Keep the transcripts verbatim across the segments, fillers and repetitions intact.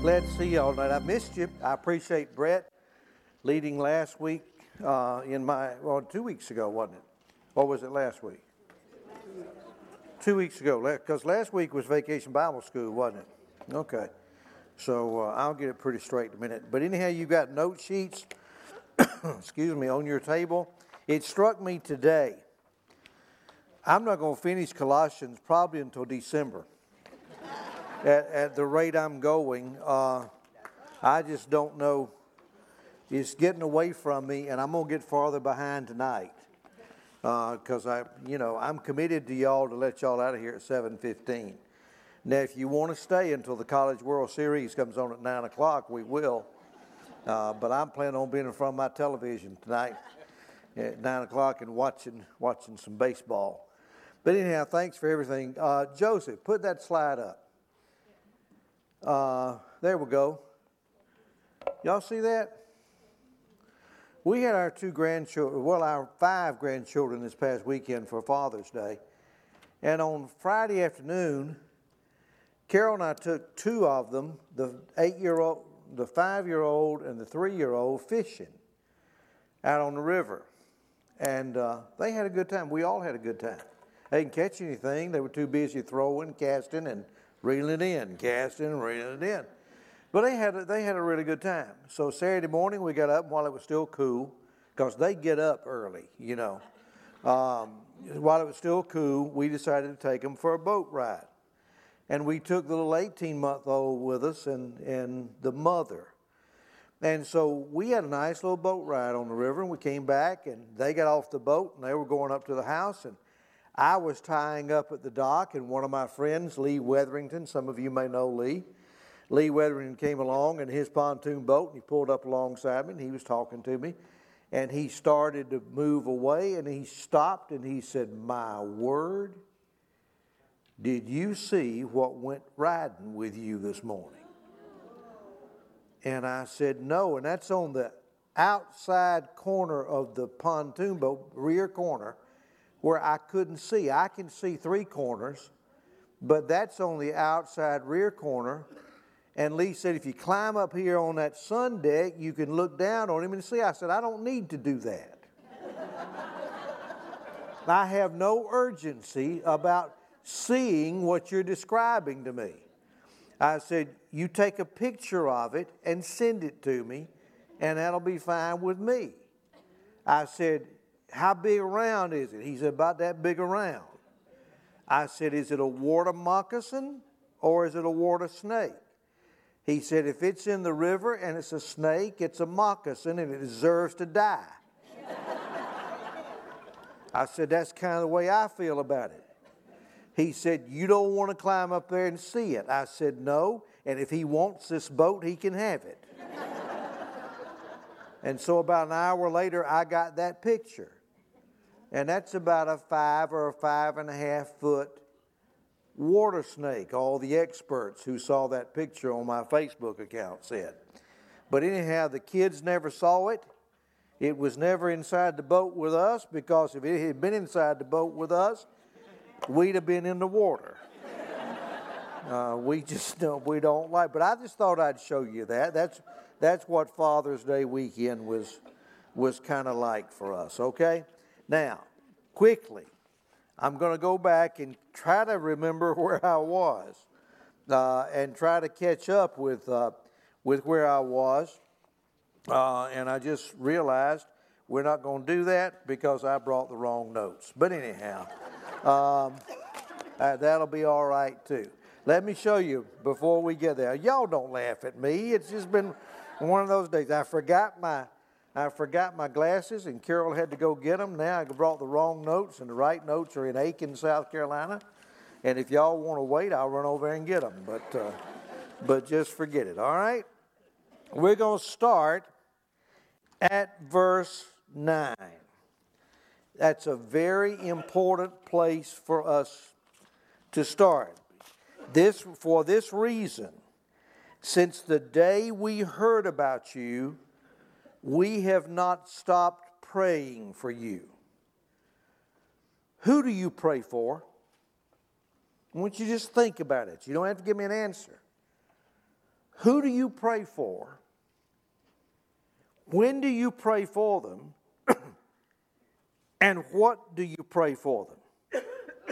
glad to see you all tonight. I missed you. I appreciate Brett leading last week uh, in my, well, two weeks ago, wasn't it? Or was it last week? Two weeks ago, because last week was Vacation Bible School, wasn't it? Okay. So uh, I'll get it pretty straight in a minute. But anyhow, you got note sheets, excuse me, on your table. It struck me today, I'm not going to finish Colossians probably until December. At, at the rate I'm going, uh, I just don't know. It's getting away from me, and I'm going to get farther behind tonight. Because uh, I, you know, I'm committed to y'all to let y'all out of here at seven fifteen. Now, if you want to stay until the College World Series comes on at nine o'clock, we will. Uh, but I'm planning on being in front of my television tonight at nine o'clock and watching watching some baseball. But anyhow, thanks for everything. Uh, Joseph, put that slide up. Uh, there we go. Y'all see that? We had our two grandchildren, well, our five grandchildren this past weekend for Father's Day. And on Friday afternoon, Carol and I took two of them, the eight-year-old, the five-year-old, and the three-year-old fishing out on the river. And uh, they had a good time. We all had a good time. They didn't catch anything. They were too busy throwing, casting, and reeling it in, casting, and reeling it in. But they had a, they had a really good time. So Saturday morning we got up while it was still cool, because they get up early, you know. Um, while it was still cool, we decided to take them for a boat ride. And we took the little eighteen-month-old with us and, and the mother. And so we had a nice little boat ride on the river, and we came back, and they got off the boat, and they were going up to the house, and I was tying up at the dock, and one of my friends, Lee Wetherington, some of you may know Lee, Lee Wetherington came along in his pontoon boat, and he pulled up alongside me, and he was talking to me. And he started to move away, and he stopped, and he said, "My word, did you see what went riding with you this morning?" And I said, "No," and that's on the outside corner of the pontoon boat, rear corner, where I couldn't see. I can see three corners, but that's on the outside rear corner. And Lee said, "If you climb up here on that sun deck, you can look down on him and see." I said, "I don't need to do that." I have no urgency about seeing what you're describing to me. I said, "You take a picture of it and send it to me, and that'll be fine with me." I said, "How big around is it?" He said, "About that big around." I said, "Is it a water moccasin or is it a water snake?" He said, "If it's in the river and it's a snake, it's a moccasin and it deserves to die." I said, "That's kind of the way I feel about it." He said, "You don't want to climb up there and see it." I said, "No, and if he wants this boat, he can have it." And so about an hour later, I got that picture. And that's about a five or a five and a half foot water snake, all the experts who saw that picture on my Facebook account said. But anyhow, the kids never saw it. It was never inside the boat with us, because if it had been inside the boat with us, we'd have been in the water. Uh, we just don't, we don't like. But I just thought I'd show you that. That's that's what Father's Day weekend was was kind of like for us. Okay, now quickly, I'm going to go back and try to remember where I was, uh, and try to catch up with uh, with where I was. Uh, and I just realized we're not going to do that because I brought the wrong notes. But anyhow, um, uh, that'll be all right too. Let me show you before we get there. Y'all don't laugh at me. It's just been one of those days. I forgot my I forgot my glasses, and Carol had to go get them. Now I brought the wrong notes, and the right notes are in Aiken, South Carolina. And if y'all want to wait, I'll run over and get them. But, uh, but just forget it, all right? We're going to start at verse nine. That's a very important place for us to start. This, for this reason, since the day we heard about you, we have not stopped praying for you. Who do you pray for? I want you to just think about it. You don't have to give me an answer. Who do you pray for? When do you pray for them? And what do you pray for them?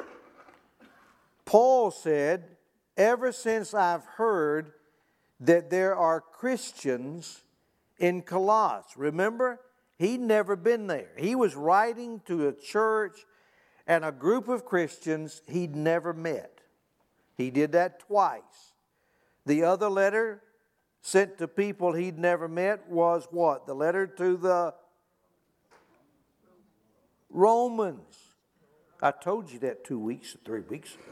Paul said, ever since I've heard that there are Christians in Colossus. Remember, he'd never been there. He was writing to a church and a group of Christians he'd never met. He did that twice. The other letter sent to people he'd never met was what? The letter to the Romans. I told you that two weeks, three weeks ago.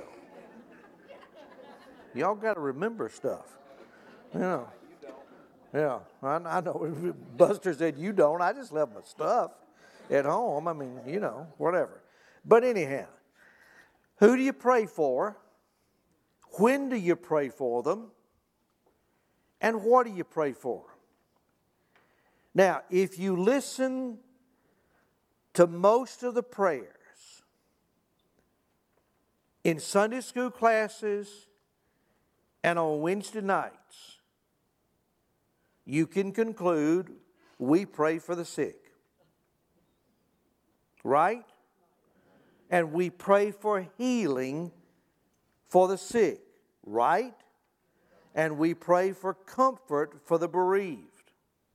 Y'all got to remember stuff. You know. Yeah, I, I know. Buster said you don't. I just left my stuff at home. I mean, you know, whatever. But anyhow, who do you pray for? When do you pray for them? And what do you pray for? Now, if you listen to most of the prayers in Sunday school classes and on Wednesday nights, you can conclude we pray for the sick. Right? And we pray for healing for the sick. Right? And we pray for comfort for the bereaved.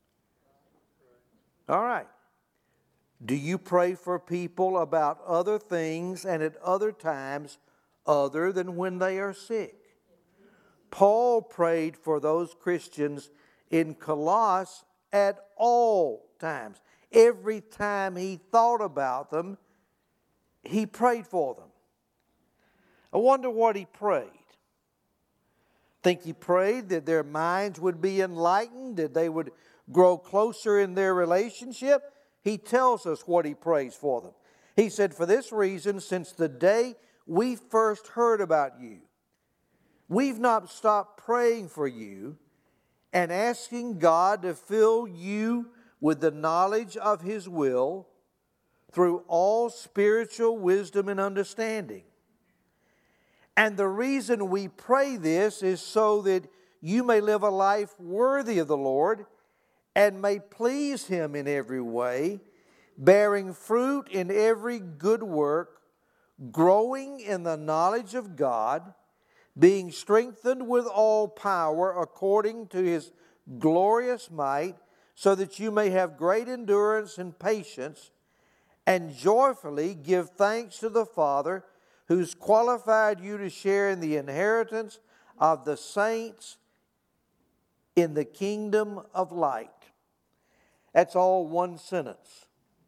All right. Do you pray for people about other things and at other times other than when they are sick? Paul prayed for those Christians in Colossus at all times. Every time he thought about them, he prayed for them. I wonder what he prayed. Think he prayed that their minds would be enlightened, that they would grow closer in their relationship? He tells us what he prays for them. He said, for this reason, since the day we first heard about you, we've not stopped praying for you and asking God to fill you with the knowledge of His will through all spiritual wisdom and understanding. And the reason we pray this is so that you may live a life worthy of the Lord and may please Him in every way, bearing fruit in every good work, growing in the knowledge of God, being strengthened with all power according to His glorious might, so that you may have great endurance and patience, and joyfully give thanks to the Father, who's qualified you to share in the inheritance of the saints in the kingdom of light. That's all one sentence.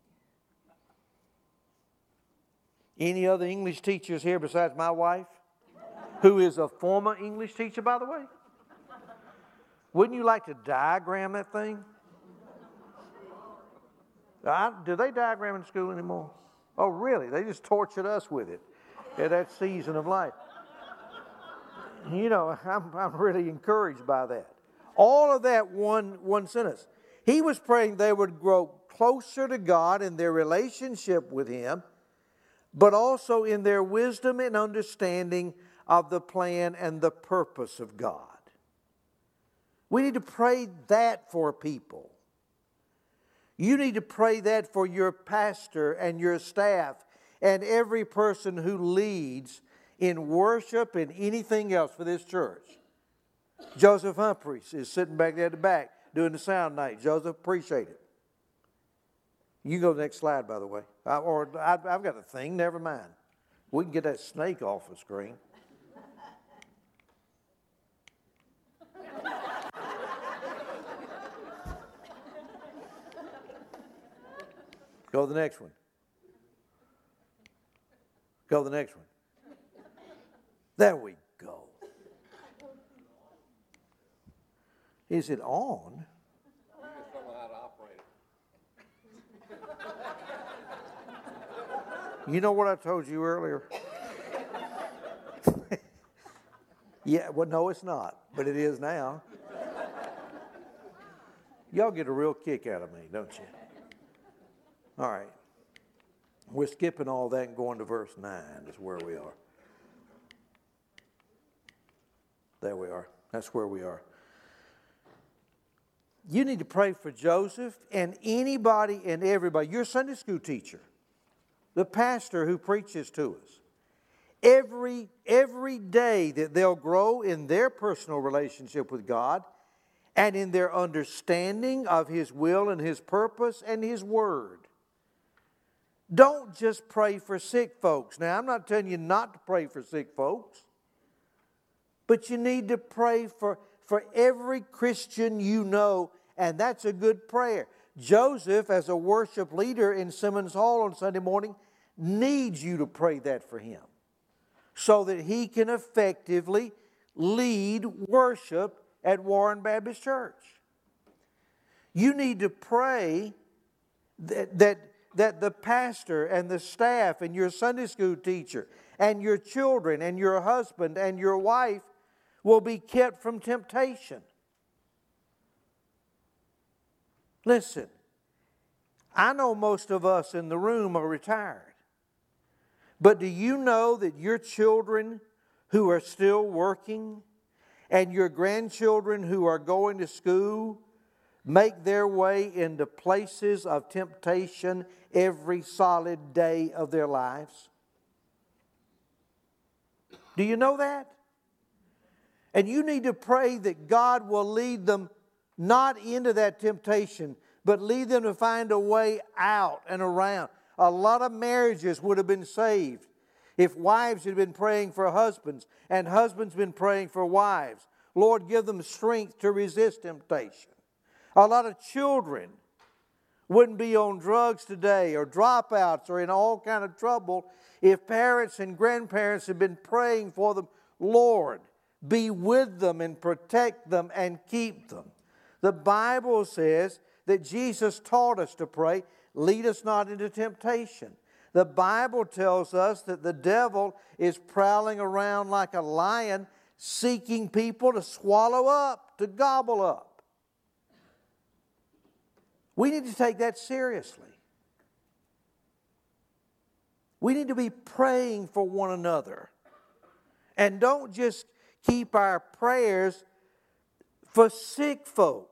Any other English teachers here besides my wife? Who is a former English teacher, by the way? Wouldn't you like to diagram that thing? I, do they diagram in school anymore? Oh, really? They just tortured us with it at that season of life. You know, I'm, I'm really encouraged by that. All of that one, one sentence. He was praying they would grow closer to God in their relationship with Him, but also in their wisdom and understanding of the plan and the purpose of God. We need to pray that for people. You need to pray that for your pastor and your staff and every person who leads in worship and anything else for this church. Joseph Humphreys is sitting back there at the back doing the sound night. Joseph, appreciate it. You go to the next slide, by the way. I, or I, I've got a thing, never mind. We can get that snake off the screen. Go to the next one. Go to the next one. There we go. Is it on? You just don't know how to operate it. You know what I told you earlier? Yeah, well, no, it's not, but it is now. Y'all get a real kick out of me, don't you? All right. We're skipping all that and going to verse nine is where we are. There we are. That's where we are. you need to pray for Joseph and anybody and everybody. Your Sunday school teacher, the pastor who preaches to us. Every, every day that they'll grow in their personal relationship with God and in their understanding of His will and His purpose and His Word. Don't just pray for sick folks. Now, I'm not telling you not to pray for sick folks, but you need to pray for, for every Christian you know, and that's a good prayer. Joseph, as a worship leader in Simmons Hall on Sunday morning, needs you to pray that for him so that he can effectively lead worship at Warren Baptist Church. You need to pray that, that, that the pastor and the staff and your Sunday school teacher and your children and your husband and your wife will be kept from temptation. Listen, I know most of us in the room are retired. But do you know that your children who are still working and your grandchildren who are going to school make their way into places of temptation every solid day of their lives? Do you know that? And you need to pray that God will lead them not into that temptation, but lead them to find a way out and around. A lot of marriages would have been saved if wives had been praying for husbands and husbands been praying for wives. Lord, give them strength to resist temptation. A lot of children wouldn't be on drugs today or dropouts or in all kind of trouble if parents and grandparents had been praying for them. Lord, be with them and protect them and keep them. The Bible says that Jesus taught us to pray, lead us not into temptation. The Bible tells us that the devil is prowling around like a lion, seeking people to swallow up, to gobble up. We need to take that seriously. We need to be praying for one another. And don't just keep our prayers for sick folk,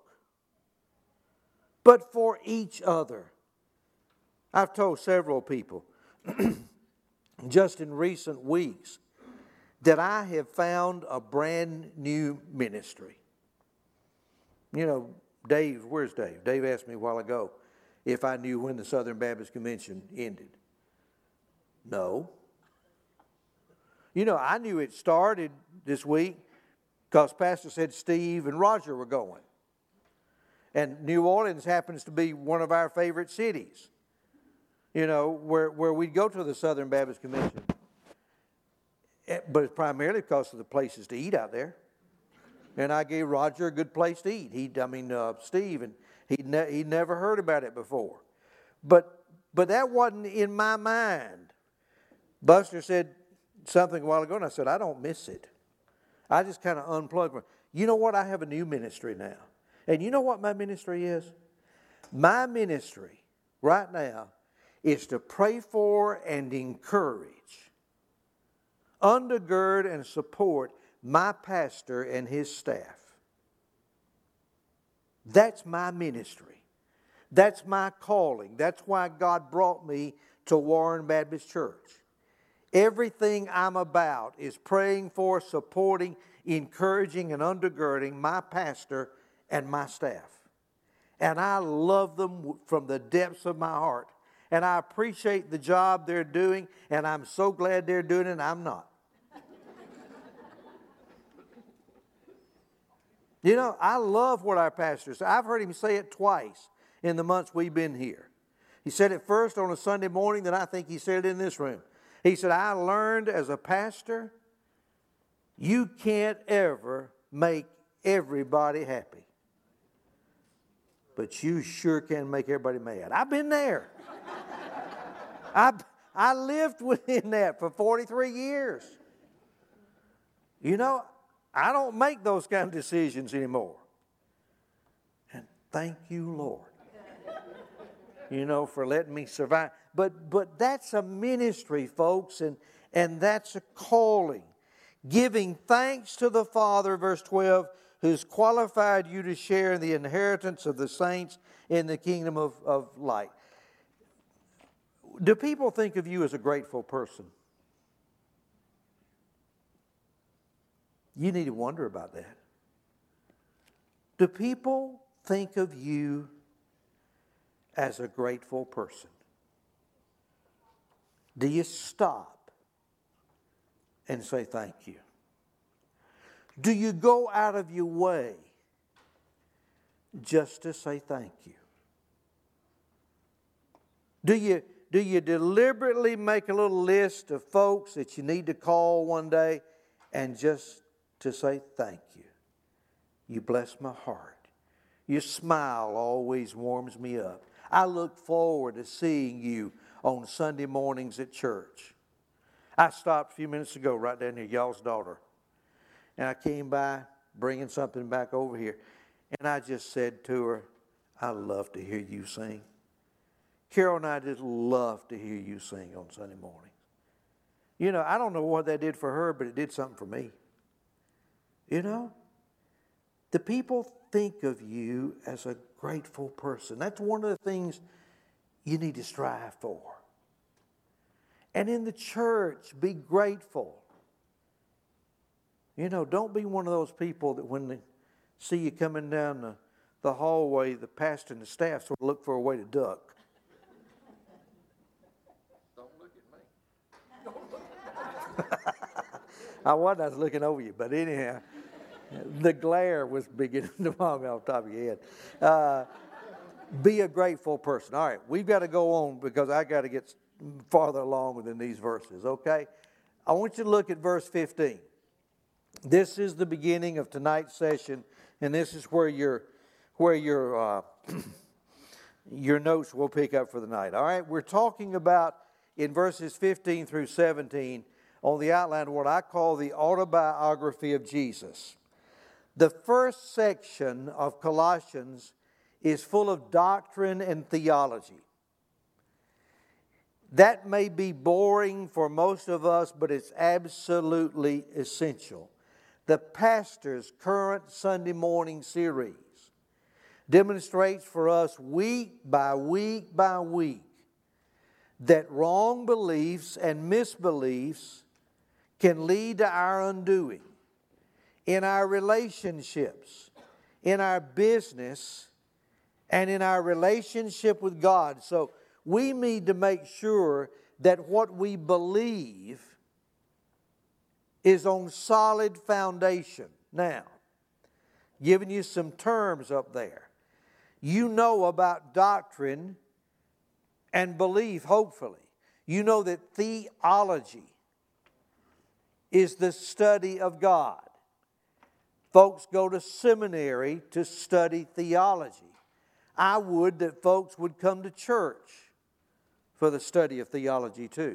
but for each other. I've told several people just in recent weeks that I have found a brand new ministry. You know, Dave, where's Dave? Dave asked me a while ago if I knew when the Southern Baptist Convention ended. No. You know, I knew it started this week because Pastor said Steve and Roger were going. And New Orleans happens to be one of our favorite cities, you know, where, where we go to the Southern Baptist Convention. But it's primarily because of the places to eat out there. And I gave Roger a good place to eat. He, I mean, uh, Steve, and he'd, ne- he'd never heard about it before. But, but that wasn't in my mind. Buster said something a while ago, and I said, I don't miss it. I just kind of unplugged. You know what? I have a new ministry now. And you know what my ministry is? My ministry right now is to pray for and encourage, undergird and support my pastor and his staff. That's my ministry. That's my calling. That's why God brought me to Warren Baptist Church. Everything I'm about is praying for, supporting, encouraging, and undergirding my pastor and my staff. And I love them from the depths of my heart. And I appreciate the job they're doing, and I'm so glad they're doing it, and I'm not. You know, I love what our pastor says. I've heard him say it twice in the months we've been here. He said it first on a Sunday morning, then I think he said it in this room. He said, I learned as a pastor, you can't ever make everybody happy. But you sure can make everybody mad. I've been there. I, I lived within that for forty-three years. You know, I don't make those kind of decisions anymore. And thank you, Lord, you know, for letting me survive. But but that's a ministry, folks, and, and that's a calling. Giving thanks to the Father, verse twelve, who's qualified you to share in the inheritance of the saints in the kingdom of, of light. Do people think of you as a grateful person? You need to wonder about that. Do people think of you as a grateful person? Do you stop and say thank you? Do you go out of your way just to say thank you? Do you, do you deliberately make a little list of folks that you need to call one day and just to say thank you? You bless my heart. Your smile always warms me up. I look forward to seeing you on Sunday mornings at church. I stopped a few minutes ago right down near y'all's daughter. And I came by bringing something back over here. And I just said to her, I love to hear you sing. Carol and I just love to hear you sing on Sunday mornings. You know, I don't know what that did for her, but it did something for me. You know? The people think of you as a grateful person. That's one of the things you need to strive for. And in the church, be grateful. You know, don't be one of those people that when they see you coming down the, the hallway, the pastor and the staff sort of look for a way to duck. Don't look at me. Don't look at me. I wasn't, I was looking over you, but anyhow, the glare was beginning to mog off the top of your head. Uh, be a grateful person. All right, we've got to go on because I got to get farther along within these verses, okay? I want you to look at verse fifteen. This is the beginning of tonight's session, and this is where your where your uh, your notes will pick up for the night. All right, we're talking about in verses fifteen through seventeen on the outline of what I call the autobiography of Jesus. The first section of Colossians is full of doctrine and theology. That may be boring for most of us, but it's absolutely essential. The pastor's current Sunday morning series demonstrates for us week by week by week that wrong beliefs and misbeliefs can lead to our undoing in our relationships, in our business, and in our relationship with God. So we need to make sure that what we believe is on solid foundation. Now, giving you some terms up there. You know about doctrine and belief, hopefully. You know that theology is the study of God. Folks go to seminary to study theology. I would that folks would come to church for the study of theology too.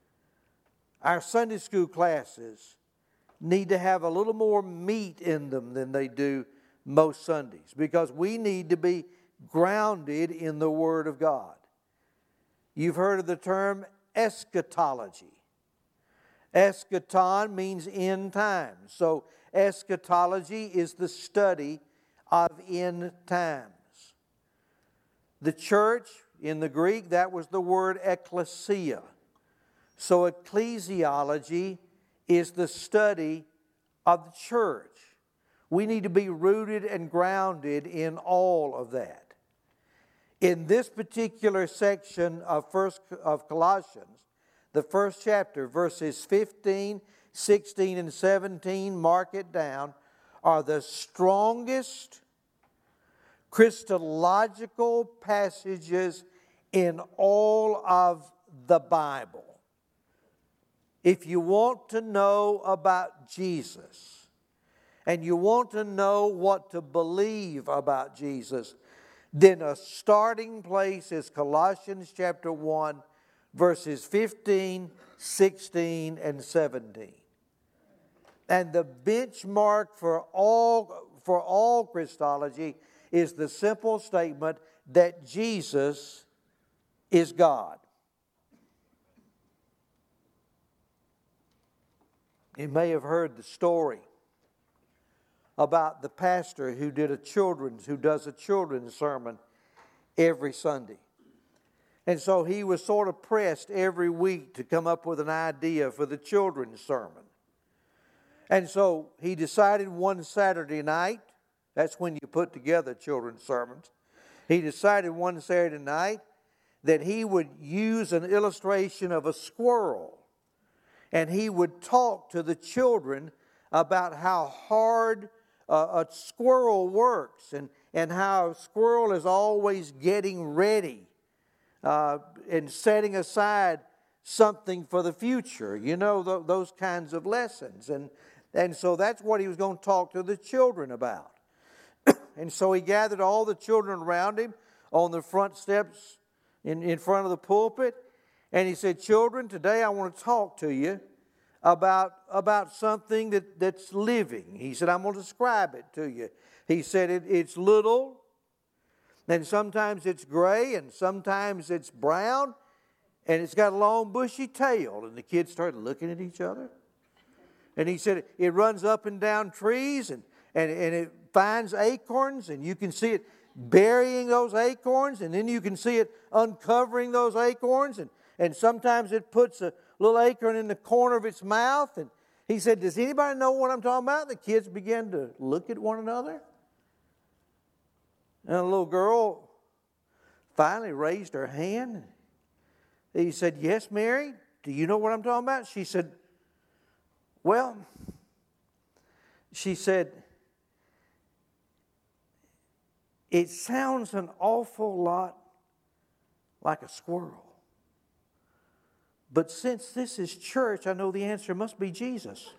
Our Sunday school classes need to have a little more meat in them than they do most Sundays because we need to be grounded in the Word of God. You've heard of the term eschatology. Eschaton means end times. So eschatology is the study of end times. The church, in the Greek, that was the word ekklesia. So ecclesiology is the study of the church. We need to be rooted and grounded in all of that. In this particular section of first of Colossians, the first chapter, verses fifteen, sixteen, and seventeen, mark it down, are the strongest Christological passages in all of the Bible. If you want to know about Jesus and you want to know what to believe about Jesus, then a starting place is Colossians chapter one, verses fifteen, sixteen, and seventeen. And the benchmark for all, for all Christology is the simple statement that Jesus is God. You may have heard the story about the pastor who did a children's, who does a children's sermon every Sunday. And so he was sort of pressed every week to come up with an idea for the children's sermon. And so he decided one Saturday night, that's when you put together children's sermons, he decided one Saturday night that he would use an illustration of a squirrel. And he would talk to the children about how hard uh, a squirrel works and, and how a squirrel is always getting ready uh, and setting aside something for the future. You know, th- those kinds of lessons. And, and so that's what he was going to talk to the children about. And so he gathered all the children around him on the front steps in, in front of the pulpit. And he said, children, today I want to talk to you about, about something that, that's living. He said, I'm going to describe it to you. He said, it, it's little, and sometimes it's gray, and sometimes it's brown, and it's got a long bushy tail. And the kids started looking at each other. And he said, it runs up and down trees, and, and, and it finds acorns, and you can see it burying those acorns, and then you can see it uncovering those acorns, and, and sometimes it puts a little acorn in the corner of its mouth. And he said, does anybody know what I'm talking about? The kids began to look at one another. And a little girl finally raised her hand. He said, yes, Mary, do you know what I'm talking about? She said, well, she said, it sounds an awful lot like a squirrel. But since this is church, I know the answer must be Jesus.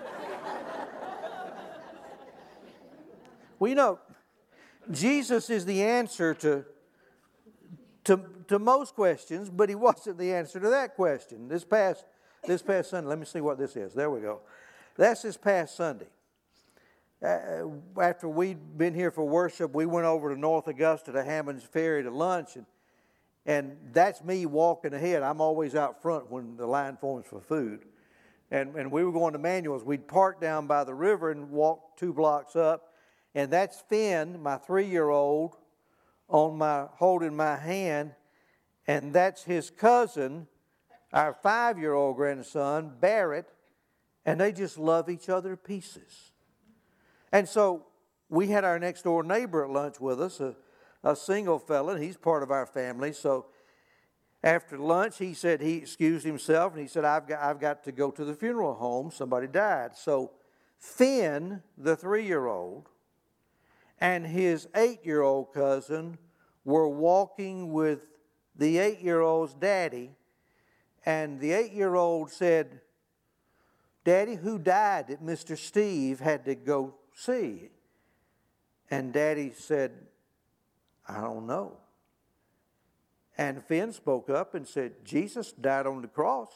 Well, you know, Jesus is the answer to, to, to most questions, but he wasn't the answer to that question. This past, this past Sunday, let me see what this is. There we go. That's this past Sunday. Uh, after we'd been here for worship, we went over to North Augusta to Hammond's Ferry to lunch, and And that's me walking ahead. I'm always out front when the line forms for food. And, and we were going to Manuel's. We'd park down by the river and walk two blocks up. And that's Finn, my three-year-old, on my holding my hand. And that's his cousin, our five-year-old grandson, Barrett. And they just love each other to pieces. And so we had our next-door neighbor at lunch with us, a A single fella, and he's part of our family. So after lunch, he said he excused himself, and he said, I've got, I've got to go to the funeral home. Somebody died. So Finn, the three-year-old, and his eight-year-old cousin were walking with the eight-year-old's daddy, and the eight-year-old said, Daddy, who died that Mister Steve had to go see? And Daddy said, I don't know. And Finn spoke up and said, Jesus died on the cross.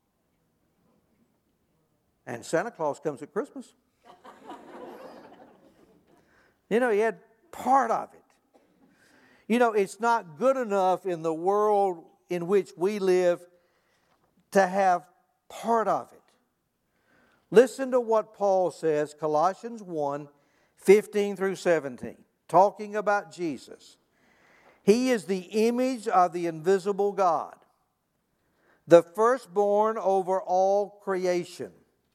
And Santa Claus comes at Christmas. You know, he had part of it. You know, it's not good enough in the world in which we live to have part of it. Listen to what Paul says, Colossians one, fifteen through seventeen, talking about Jesus. He is the image of the invisible God, the firstborn over all creation.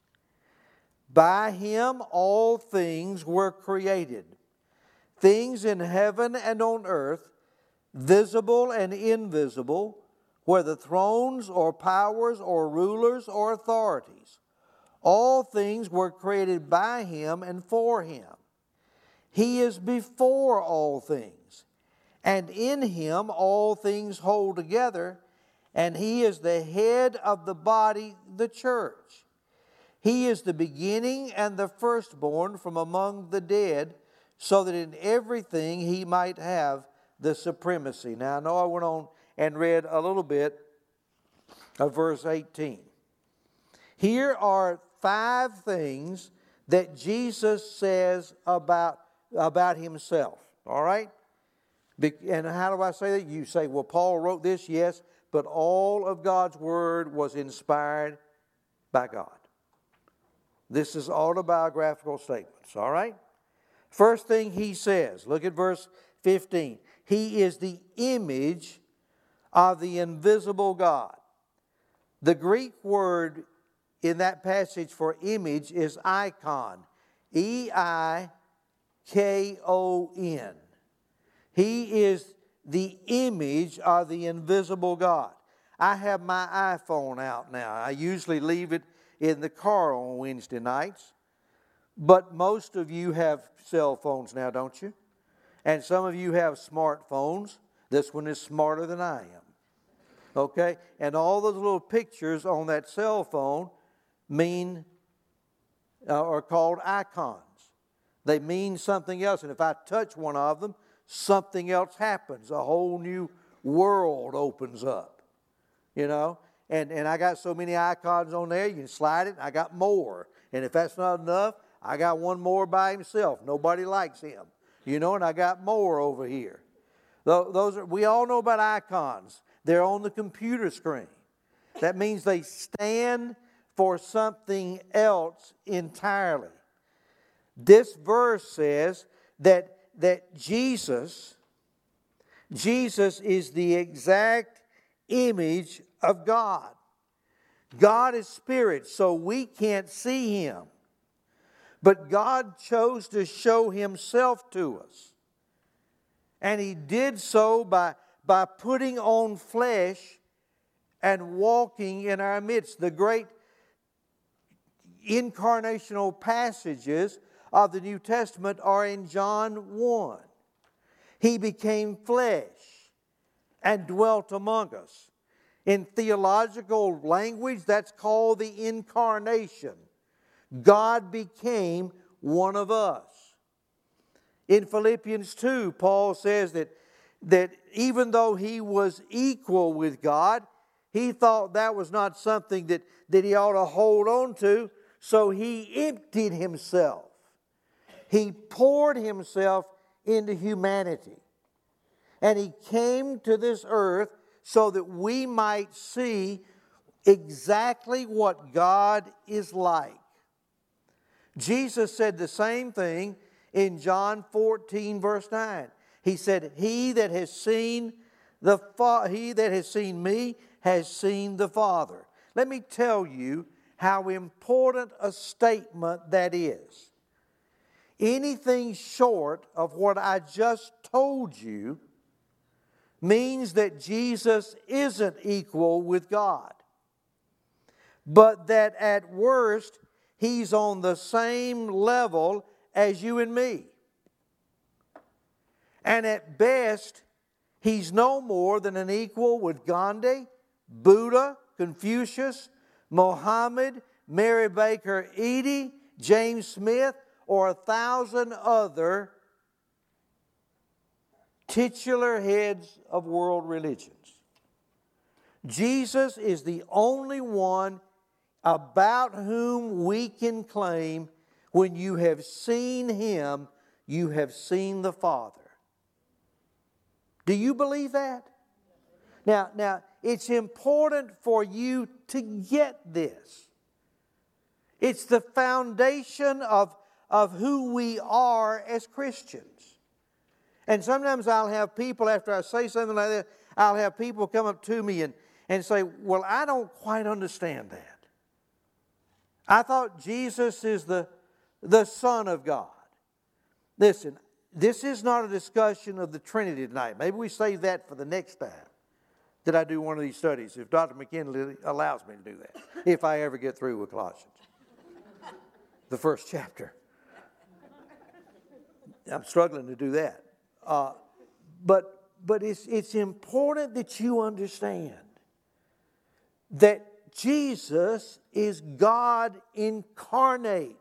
By him all things were created, things in heaven and on earth, visible and invisible, whether thrones or powers or rulers or authorities. All things were created by him and for him. He is before all things, and in him all things hold together, and he is the head of the body, the church. He is the beginning and the firstborn from among the dead, so that in everything he might have the supremacy. Now, I know I went on and read a little bit of verse eighteen. Here are five things that Jesus says about, about himself. All right? And how do I say that? You say, well, Paul wrote this, yes, but all of God's word was inspired by God. This is autobiographical statements, all right? First thing he says, look at verse fifteen. He is the image of the invisible God. The Greek word in that passage for image is icon. E I K O N. He is the image of the invisible God. I have my iPhone out now. I usually leave it in the car on Wednesday nights. But most of you have cell phones now, don't you? And some of you have smartphones. This one is smarter than I am. Okay? And all those little pictures on that cell phone mean, uh, are called icons. They mean something else. And if I touch one of them, something else happens. A whole new world opens up. You know? And, and I got so many icons on there, you can slide it, I got more. And if that's not enough, I got one more by himself. Nobody likes him. You know, and I got more over here. Those are, we all know about icons. They're on the computer screen. That means they stand for something else entirely. This verse says that, that Jesus, Jesus is the exact image of God. God is spirit, so we can't see Him. But God chose to show Himself to us. And He did so by, by putting on flesh and walking in our midst. The great incarnational passages of the New Testament are in John one. He became flesh and dwelt among us. In theological language, that's called the incarnation. God became one of us. In Philippians two, Paul says that, that even though he was equal with God, he thought that was not something that, that he ought to hold on to, so he emptied himself. He poured himself into humanity. And he came to this earth so that we might see exactly what God is like. Jesus said the same thing in John fourteen, verse nine. He said, He that has seen the Fa- he that has seen me has seen the Father. Let me tell you how important a statement that is. Anything short of what I just told you means that Jesus isn't equal with God, but that at worst, He's on the same level as you and me. And at best, He's no more than an equal with Gandhi, Buddha, Confucius, Mohammed, Mary Baker Eddy, James Smith, or a thousand other titular heads of world religions. Jesus is the only one about whom we can claim, when you have seen Him, you have seen the Father. Do you believe that? Now, now it's important for you to get this. It's the foundation of, of who we are as Christians. And sometimes I'll have people, after I say something like that, I'll have people come up to me and, and say, well, I don't quite understand that. I thought Jesus is the, the Son of God. Listen, this is not a discussion of the Trinity tonight. Maybe we save that for the next time that I do one of these studies, if Doctor McKinley allows me to do that, if I ever get through with Colossians, the first chapter. I'm struggling to do that. Uh, but but it's, it's important that you understand that Jesus is God incarnate.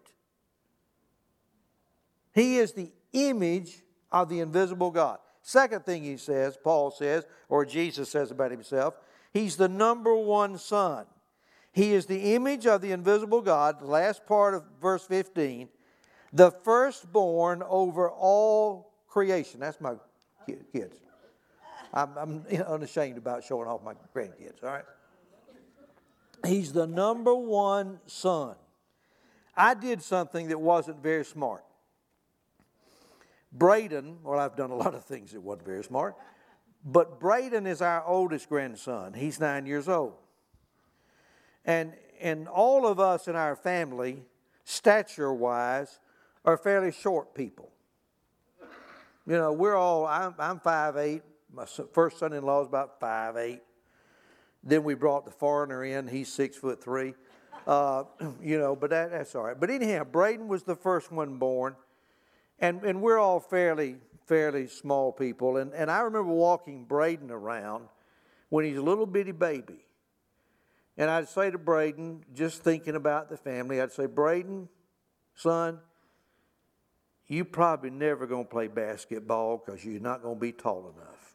He is the image of the invisible God. Second thing he says, Paul says, or Jesus says about himself, He's the number one Son. He is the image of the invisible God, the last part of verse fifteen, the firstborn over all creation. That's my kids. I'm, I'm unashamed about showing off my grandkids, all right? He's the number one Son. I did something that wasn't very smart. Braden, well, I've done a lot of things that wasn't very smart, but Braden is our oldest grandson. He's nine years old. And, and all of us in our family, stature-wise, are fairly short people. You know, we're all, I'm, I'm five eight. My first son-in-law is about five eight. Then we brought the foreigner in. He's six foot three. Uh, you know, but that, that's all right. But anyhow, Braden was the first one born. And, and we're all fairly, fairly small people. And, and I remember walking Braden around when he's a little bitty baby. And I'd say to Braden, just thinking about the family, I'd say, Braden, son, you probably never going to play basketball because you're not going to be tall enough.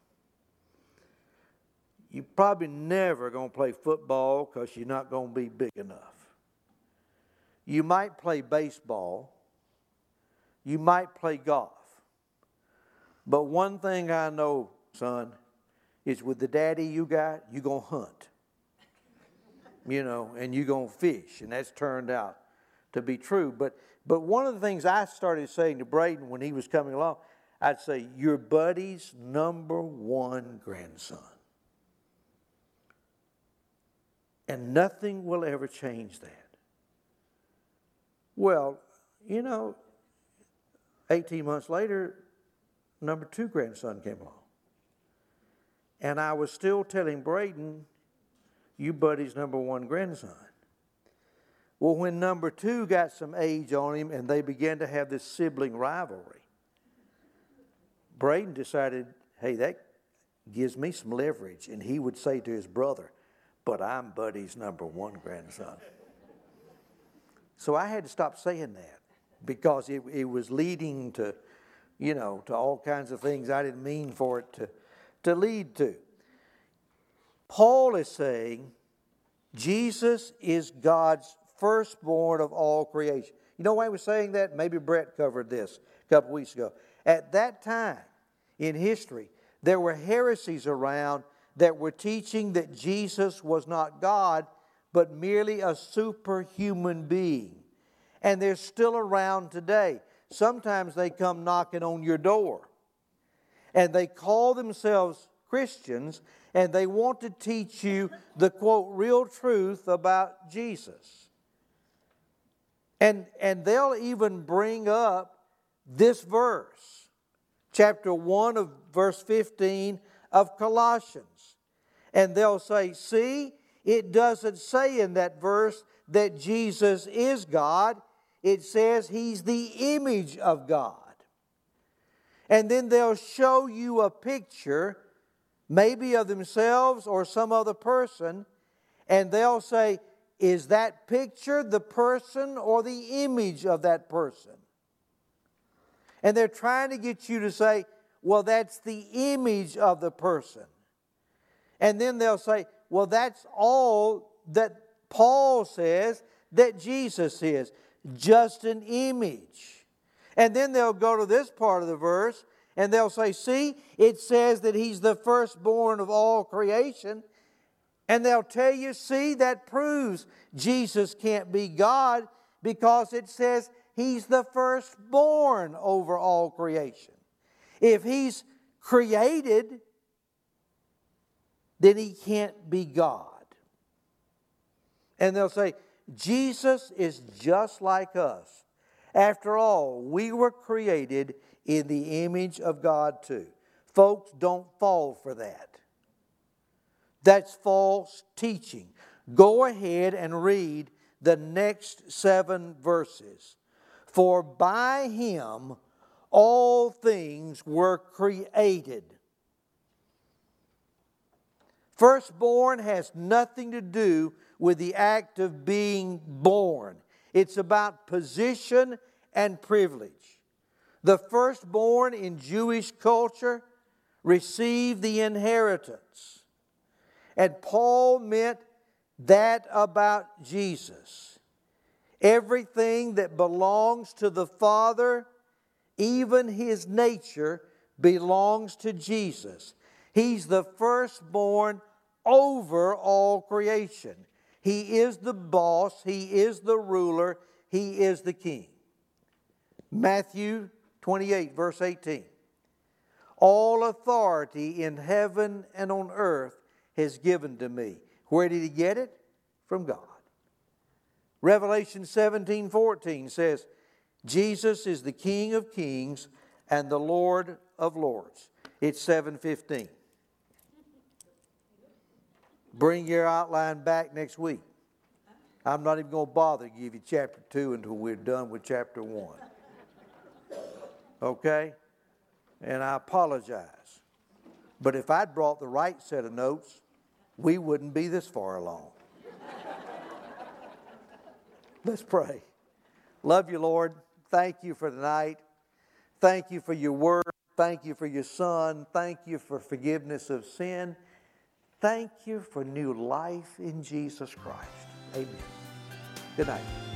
You probably never going to play football because you're not going to be big enough. You might play baseball. You might play golf. But one thing I know, son, is with the daddy you got, you're going to hunt. You know, and you're going to fish. And that's turned out to be true. But but one of the things I started saying to Braden when he was coming along, I'd say, your buddy's number one grandson. And nothing will ever change that. Well, you know, eighteen months later, number two grandson came along. And I was still telling Braden, you buddy's number one grandson. Well, when number two got some age on him and they began to have this sibling rivalry, Braden decided, hey, that gives me some leverage. And he would say to his brother, but I'm Buddy's number one grandson. So I had to stop saying that because it, it was leading to, you know, to all kinds of things I didn't mean for it to, to lead to. Paul is saying Jesus is God's firstborn of all creation. You know why he was saying that? Maybe Brett covered this a couple weeks ago. At that time in history, there were heresies around that were teaching that Jesus was not God, but merely a superhuman being. And they're still around today. Sometimes they come knocking on your door. And they call themselves Christians, and they want to teach you the, quote, real truth about Jesus. And, and they'll even bring up this verse, chapter one of verse fifteen of Colossians. And they'll say, see, it doesn't say in that verse that Jesus is God. It says He's the image of God. And then they'll show you a picture, maybe of themselves or some other person, and they'll say, is that picture the person or the image of that person? And they're trying to get you to say, well, that's the image of the person. And then they'll say, well, that's all that Paul says that Jesus is, just an image. And then they'll go to this part of the verse and they'll say, see, it says that He's the firstborn of all creation. And they'll tell you, see, that proves Jesus can't be God because it says He's the firstborn over all creation. If He's created, then He can't be God. And they'll say, Jesus is just like us. After all, we were created in the image of God too. Folks, don't fall for that. That's false teaching. Go ahead and read the next seven verses. For by Him all things were created. Firstborn has nothing to do with the act of being born. It's about position and privilege. The firstborn in Jewish culture received the inheritance. And Paul meant that about Jesus. Everything that belongs to the Father, even His nature, belongs to Jesus. He's the firstborn over all creation. He is the boss. He is the ruler. He is the king. Matthew twenty-eight, verse eighteen. All authority in heaven and on earth has given to me. Where did he get it? From God. Revelation seventeen, fourteen says, Jesus is the King of kings and the Lord of lords. It's seven fifteen. Bring your outline back next week. I'm not even going to bother to give you chapter two until we're done with chapter one. Okay? And I apologize. But if I'd brought the right set of notes, we wouldn't be this far along. Let's pray. Love you, Lord. Thank you for tonight. Thank you for your word. Thank you for your Son. Thank you for forgiveness of sin. Thank you for new life in Jesus Christ. Amen. Good night.